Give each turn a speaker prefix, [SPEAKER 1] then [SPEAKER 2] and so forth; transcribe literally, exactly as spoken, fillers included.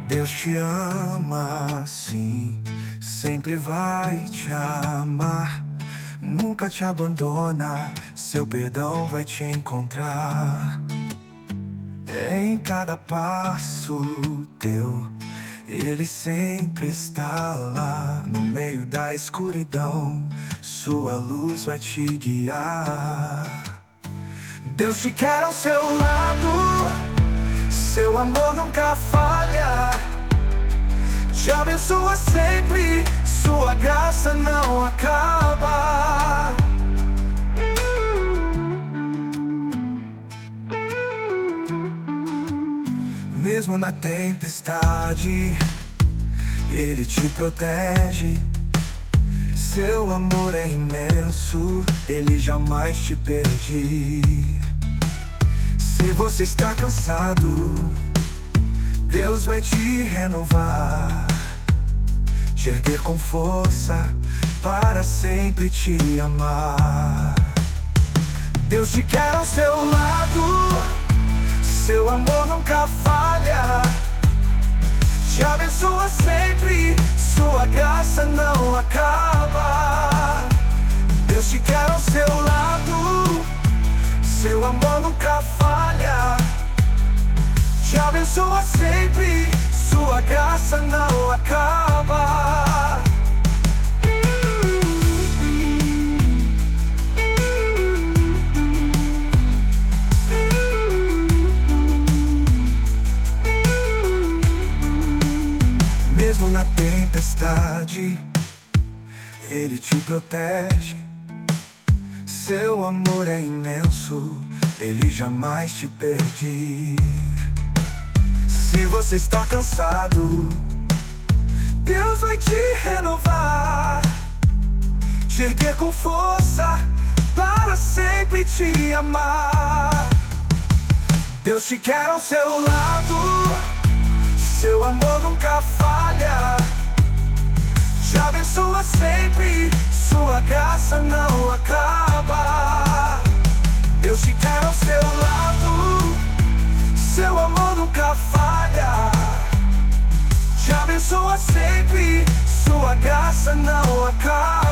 [SPEAKER 1] Deus te ama, sim, sempre vai te amar, nunca te abandona, seu perdão vai te encontrar. Em cada passo teu, Ele sempre está lá, no meio da escuridão, sua luz vai te guiar. Deus te quer ao seu lado, seu amor nunca falha, te abençoa sempre, sua graça não acaba. Mesmo na tempestade, Ele te protege, seu amor é imenso, Ele jamais te perde. Se você está cansado, Deus vai te renovar, te erguer com força, para sempre te amar. Deus te quer ao seu lado, seu amor nunca falha, te abençoa sempre, sua graça não acaba. Deus te quer ao seu lado, seu amor nunca falha, te abençoa sempre, sua graça não acaba. Mesmo na tempestade, Ele te protege, seu amor é imenso, Ele jamais te perde. Se você está cansado, Deus vai te renovar, te erguer com força, para sempre te amar. Deus te quer ao seu lado, seu amor nunca falha, te abençoa sempre, sua graça não acaba. Deus te quer ao seu lado, seu amor nunca falha, te abençoa sempre, sua graça não acaba.